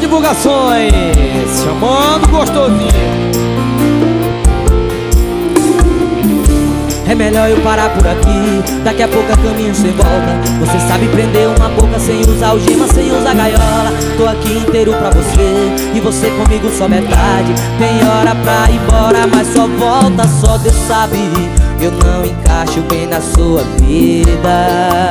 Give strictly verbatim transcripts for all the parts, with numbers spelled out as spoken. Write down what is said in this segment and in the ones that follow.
Divulgações, chamando gostosinho. É melhor eu parar por aqui, daqui a pouco é caminho sem volta. Você sabe prender uma boca sem usar algema, sem usar gaiola. Tô aqui inteiro pra você, e você comigo só metade. Tem hora pra ir embora, mas só volta, só Deus sabe. Eu não encaixo bem na sua vida.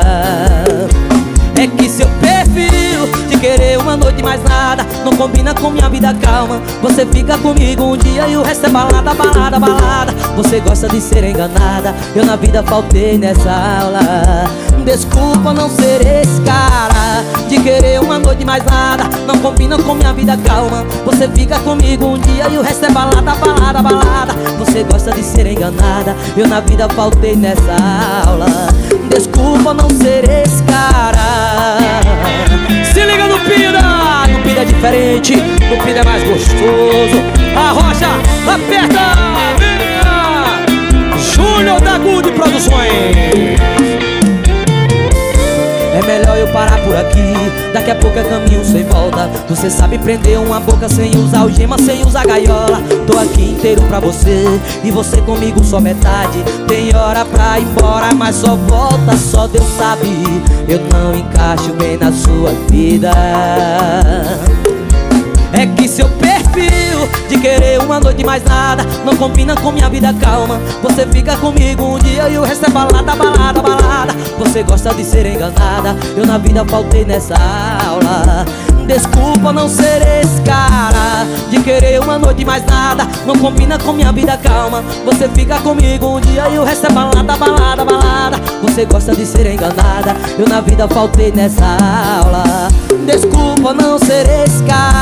É que seu perfil de querer uma noite mais nada não combina com minha vida calma. Você fica comigo um dia e o resto é balada, balada, balada. Você gosta de ser enganada, eu na vida faltei nessa aula. Desculpa não ser esse cara de querer uma noite mais nada não combina com minha vida calma. Você fica comigo um dia e o resto é balada, balada, balada. Você gosta de ser enganada, eu na vida faltei nessa aula. Desculpa não ser esse cara. Se liga no Pida, no Pida é diferente, no Pida é mais gostoso. Arrocha, aperta, venha, Júnior da Good Produções. É melhor eu parar por aqui, daqui a pouco é caminho sem volta. Você sabe prender uma boca sem usar algema, sem usar gaiola. Tô aqui inteiro pra você, e você comigo só metade. Tem hora pra ir embora, mas só volta, só Deus sabe. Eu não encaixo bem na sua vida. É que seu perfil de querer uma noite mais nada não combina com minha vida calma. Você fica comigo um dia e o resto é balada, balada, balada. Você gosta de ser enganada, eu na vida faltei nessa aula. Desculpa não ser esse cara de querer uma noite mais nada não combina com minha vida calma. Você fica comigo um dia e o resto é balada, balada, balada. Você gosta de ser enganada, eu na vida faltei nessa aula. Desculpa não ser esse cara